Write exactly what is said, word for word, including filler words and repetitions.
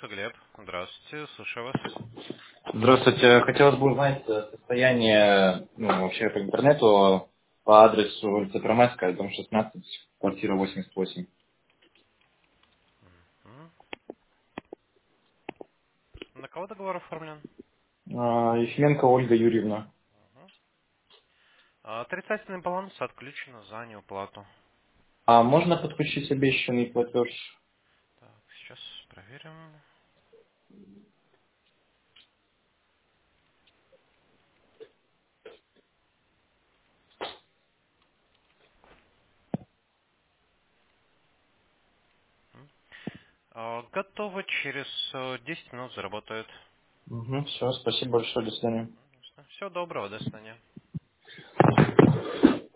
Это Глеб. Здравствуйте, слушаю вас. Здравствуйте. Хотелось бы узнать э, состояние, ну, вообще по интернету, по адресу улица Первомайская, дом шестнадцать, квартира восемьдесят восемь. М. На кого договор оформлен? А, Ефименко Ольга Юрьевна. Мгм. А, Отрицательный баланс отключен за неуплату. А можно подключить обещанный платеж? Так, сейчас проверим. М. А, Готово, через э, десять минут заработает. Угу, все, спасибо большое, до свидания. Всего доброго, до свидания.